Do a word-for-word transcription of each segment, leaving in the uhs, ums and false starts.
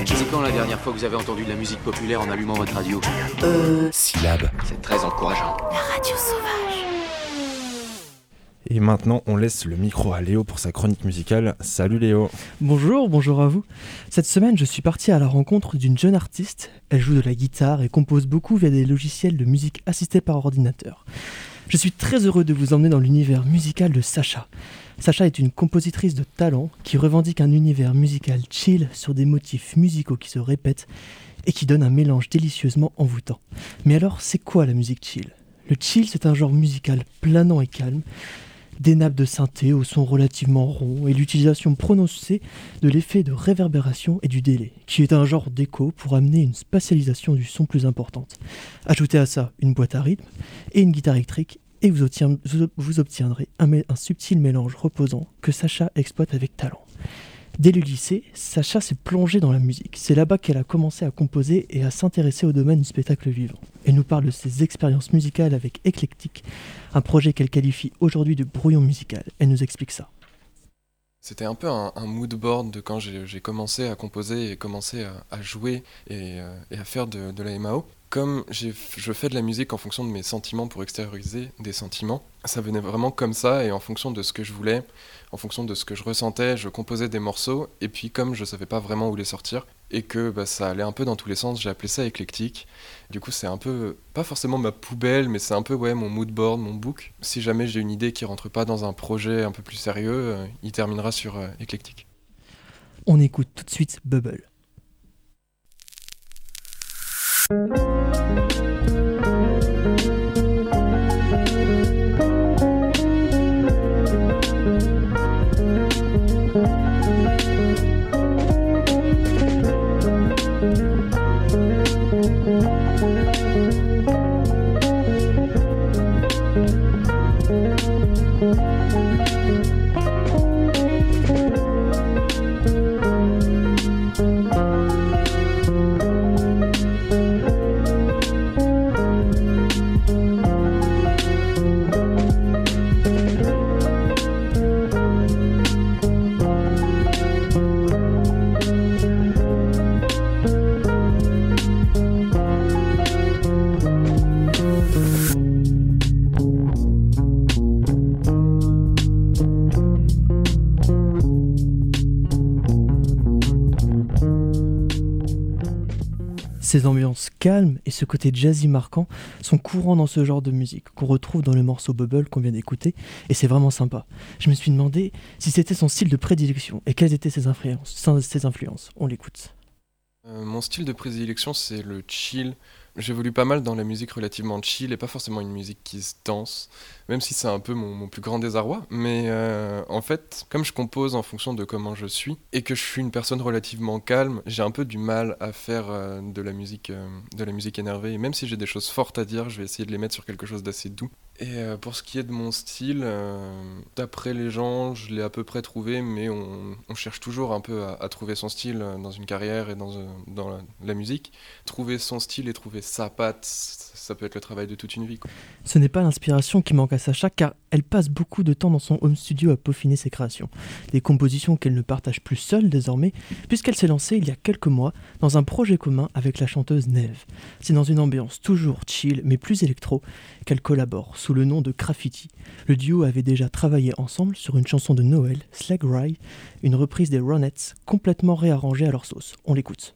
C'est quand la dernière fois que vous avez entendu de la musique populaire en allumant votre radio? Euh... Syllabe. C'est très encourageant. La radio sauvage. Et maintenant, on laisse le micro à Léo pour sa chronique musicale. Salut Léo. Bonjour, bonjour à vous. Cette semaine, je suis parti à la rencontre d'une jeune artiste. Elle joue de la guitare et compose beaucoup via des logiciels de musique assistés par ordinateur. Je suis très heureux de vous emmener dans l'univers musical de Sacha. Sacha est une compositrice de talent qui revendique un univers musical chill sur des motifs musicaux qui se répètent et qui donne un mélange délicieusement envoûtant. Mais alors, c'est quoi la musique chill ? Le chill, c'est un genre musical planant et calme, des nappes de synthé au son relativement rond et l'utilisation prononcée de l'effet de réverbération et du délai, qui est un genre d'écho pour amener une spatialisation du son plus importante. Ajoutez à ça une boîte à rythme et une guitare électrique et vous, obtien, vous obtiendrez un, un subtil mélange reposant que Sacha exploite avec talent. Dès le lycée, Sacha s'est plongée dans la musique. C'est là-bas qu'elle a commencé à composer et à s'intéresser au domaine du spectacle vivant. Elle nous parle de ses expériences musicales avec Eclectic, un projet qu'elle qualifie aujourd'hui de brouillon musical. Elle nous explique ça. C'était un peu un, un mood board de quand j'ai, j'ai commencé à composer et commencé à, à jouer et, euh, et à faire de, de la M A O. Comme j'ai, je fais de la musique en fonction de mes sentiments pour extérioriser des sentiments, ça venait vraiment comme ça et en fonction de ce que je voulais, en fonction de ce que je ressentais, je composais des morceaux et puis comme je savais pas vraiment où les sortir et que bah, ça allait un peu dans tous les sens, j'ai appelé ça éclectique. Du coup c'est un peu, pas forcément ma poubelle, mais c'est un peu ouais, mon mood board, mon book. Si jamais j'ai une idée qui rentre pas dans un projet un peu plus sérieux, euh, il terminera sur euh, éclectique. On écoute tout de suite Bubble. Ces ambiances calmes et ce côté jazzy marquant sont courants dans ce genre de musique qu'on retrouve dans le morceau Bubble qu'on vient d'écouter et c'est vraiment sympa. Je me suis demandé si c'était son style de prédilection et quelles étaient ses influences. Ses influences. On l'écoute. Euh, mon style de prédilection c'est le chill. J'évolue pas mal dans la musique relativement chill et pas forcément une musique qui se danse, même si c'est un peu mon, mon plus grand désarroi. Mais euh, en fait, comme je compose en fonction de comment je suis et que je suis une personne relativement calme, j'ai un peu du mal à faire euh, de la musique, euh, de la musique énervée. Et même si j'ai des choses fortes à dire, je vais essayer de les mettre sur quelque chose d'assez doux. Et euh, pour ce qui est de mon style, euh, d'après les gens, je l'ai à peu près trouvé, mais on, on cherche toujours un peu à, à trouver son style dans une carrière et dans, euh, dans la, la musique. Trouver son style et trouver sa patte, ça peut être le travail de toute une vie, quoi. Ce n'est pas l'inspiration qui manque à Sacha, car elle passe beaucoup de temps dans son home studio à peaufiner ses créations. Des compositions qu'elle ne partage plus seule désormais, puisqu'elle s'est lancée il y a quelques mois dans un projet commun avec la chanteuse Neve. C'est dans une ambiance toujours chill, mais plus électro, qu'elle collabore sous le nom de Graffiti. Le duo avait déjà travaillé ensemble sur une chanson de Noël, Slag Rye, une reprise des Ronettes, complètement réarrangée à leur sauce. On l'écoute.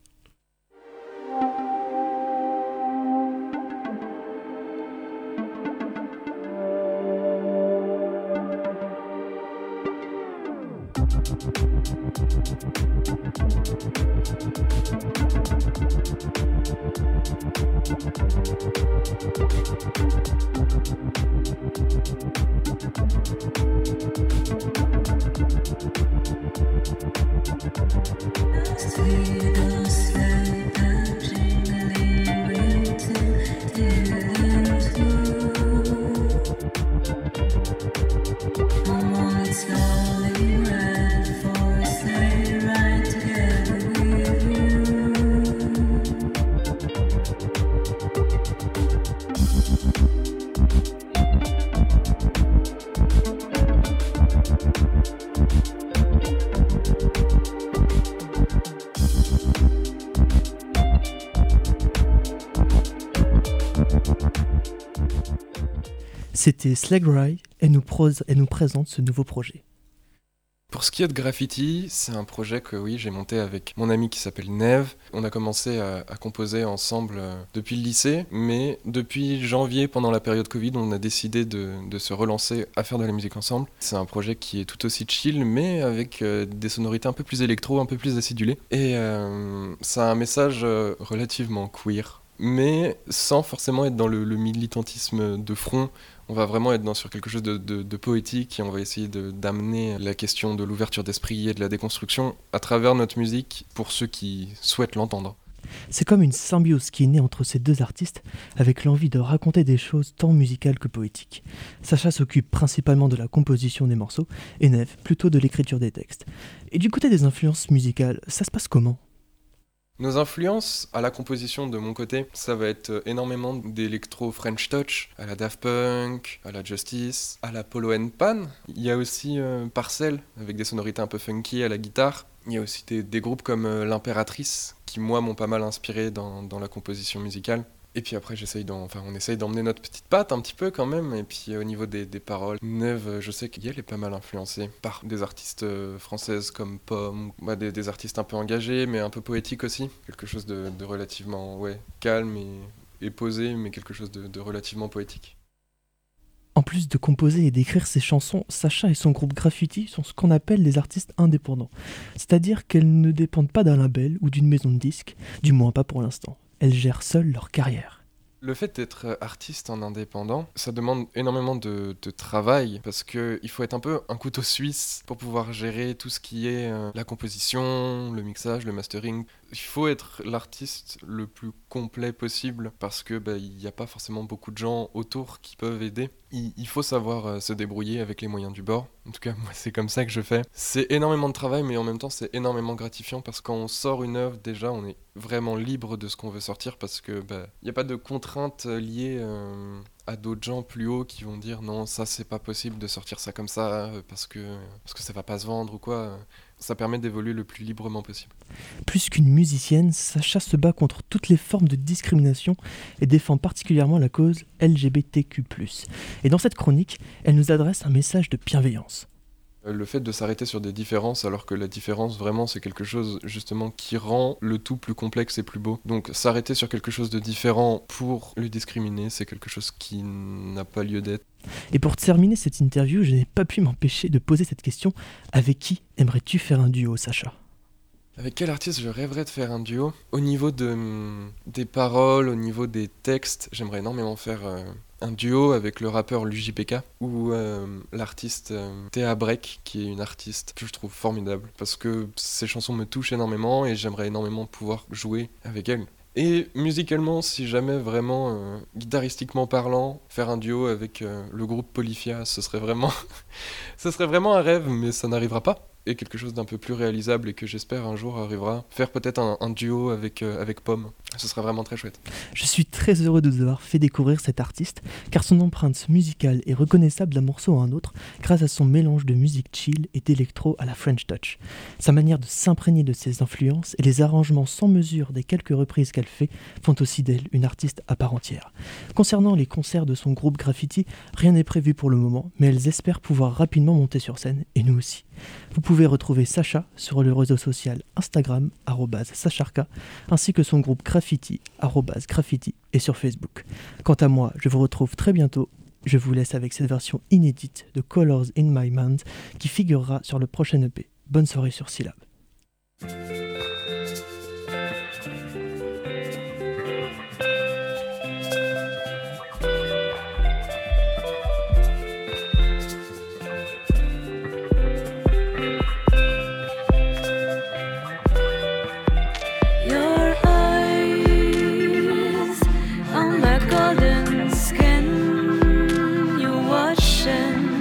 C'était Slegrai, elle nous, pros- elle nous présente ce nouveau projet. Pour ce qui est de Graffiti, c'est un projet que oui, j'ai monté avec mon ami qui s'appelle Neve. On a commencé à, à composer ensemble euh, depuis le lycée, mais depuis janvier, pendant la période Covid, on a décidé de, de se relancer à faire de la musique ensemble. C'est un projet qui est tout aussi chill, mais avec euh, des sonorités un peu plus électro, un peu plus acidulées. Et euh, ça a un message euh, relativement queer, mais sans forcément être dans le, le militantisme de front. On va vraiment être dans, sur quelque chose de, de, de poétique et on va essayer de, d'amener la question de l'ouverture d'esprit et de la déconstruction à travers notre musique pour ceux qui souhaitent l'entendre. C'est comme une symbiose qui est née entre ces deux artistes avec l'envie de raconter des choses tant musicales que poétiques. Sacha s'occupe principalement de la composition des morceaux et Neve plutôt de l'écriture des textes. Et du côté des influences musicales, ça se passe comment ? Nos influences à la composition de mon côté, ça va être énormément d'électro French Touch, à la Daft Punk, à la Justice, à la Polo and Pan. Il y a aussi euh, Parcel, avec des sonorités un peu funky à la guitare. Il y a aussi des, des groupes comme euh, l'Impératrice, qui moi m'ont pas mal inspiré dans, dans la composition musicale. Et puis après, j'essaye d'en, enfin, on essaye d'emmener notre petite patte un petit peu quand même. Et puis au niveau des, des paroles, Neve, je sais qu'elle est pas mal influencée par des artistes françaises comme Pomme, bah, des, des artistes un peu engagés, mais un peu poétiques aussi. Quelque chose de, de relativement ouais, calme et, et posé, mais quelque chose de, de relativement poétique. En plus de composer et d'écrire ses chansons, Sacha et son groupe Graffiti sont ce qu'on appelle des artistes indépendants. C'est-à-dire qu'elles ne dépendent pas d'un label ou d'une maison de disques, du moins pas pour l'instant. Elles gèrent seules leur carrière. Le fait d'être artiste en indépendant, ça demande énormément de, de travail parce qu'il faut être un peu un couteau suisse pour pouvoir gérer tout ce qui est euh, la composition, le mixage, le mastering. Il faut être l'artiste le plus complet possible parce que bah, il n'y a pas forcément beaucoup de gens autour qui peuvent aider. Il, il faut savoir euh, se débrouiller avec les moyens du bord. En tout cas, moi, c'est comme ça que je fais. C'est énormément de travail, mais en même temps, c'est énormément gratifiant parce que quand on sort une œuvre, déjà, on est vraiment libre de ce qu'on veut sortir parce que bah, il n'y a pas de contraintes liées euh, à d'autres gens plus hauts qui vont dire non, ça, c'est pas possible de sortir ça comme ça euh, parce que, parce que ça va pas se vendre ou quoi. Ça permet d'évoluer le plus librement possible. Plus qu'une musicienne, Sacha se bat contre toutes les formes de discrimination et défend particulièrement la cause L G B T Q plus. Et dans cette chronique, elle nous adresse un message de bienveillance. Le fait de s'arrêter sur des différences alors que la différence vraiment c'est quelque chose justement qui rend le tout plus complexe et plus beau. Donc s'arrêter sur quelque chose de différent pour le discriminer, c'est quelque chose qui n'a pas lieu d'être. Et pour terminer cette interview, je n'ai pas pu m'empêcher de poser cette question. Avec qui aimerais-tu faire un duo, Sacha ? Avec quel artiste je rêverais de faire un duo ? Au niveau de, des paroles, au niveau des textes, j'aimerais énormément faire euh, un duo avec le rappeur L J P K ou euh, l'artiste euh, Théa Breck, qui est une artiste que je trouve formidable parce que ses chansons me touchent énormément et j'aimerais énormément pouvoir jouer avec elle. Et musicalement, si jamais vraiment, euh, guitaristiquement parlant, faire un duo avec euh, le groupe Polyphia, ce serait vraiment, ce serait vraiment un rêve, mais ça n'arrivera pas. Et quelque chose d'un peu plus réalisable et que j'espère un jour arrivera. Faire peut-être un, un duo avec, euh, avec Pomme, ce serait vraiment très chouette. Je suis très heureux de vous avoir fait découvrir cet artiste, car son empreinte musicale est reconnaissable d'un morceau à un autre grâce à son mélange de musique chill et d'électro à la French Touch. Sa manière de s'imprégner de ses influences et les arrangements sans mesure des quelques reprises qu'elle fait font aussi d'elle une artiste à part entière. Concernant les concerts de son groupe Graffiti, rien n'est prévu pour le moment, mais elles espèrent pouvoir rapidement monter sur scène, et nous aussi. Vous pouvez retrouver Sacha sur le réseau social Instagram, arobase sacharka, ainsi que son groupe Graffiti, arobase graffiti, et sur Facebook. Quant à moi, je vous retrouve très bientôt. Je vous laisse avec cette version inédite de Colors in My Mind qui figurera sur le prochain E P. Bonne soirée sur Syllab.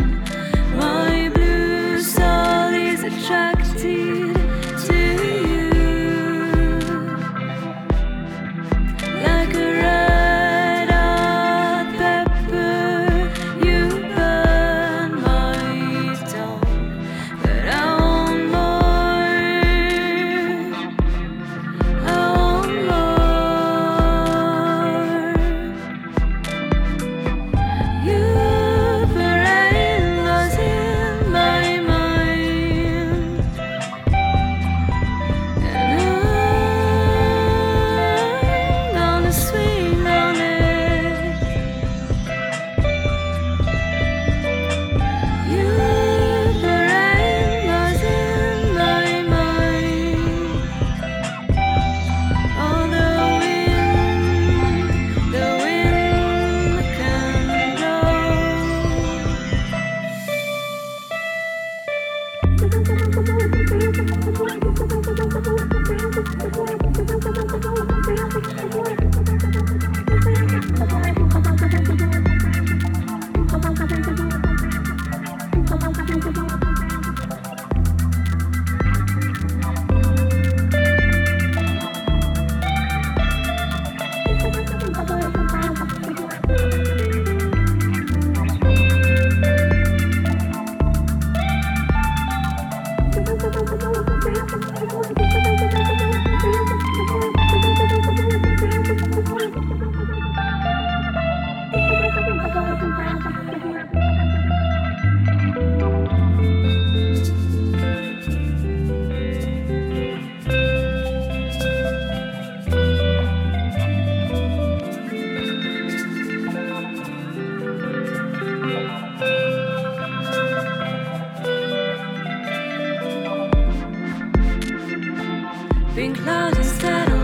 My blue soul is attracted to you. instead of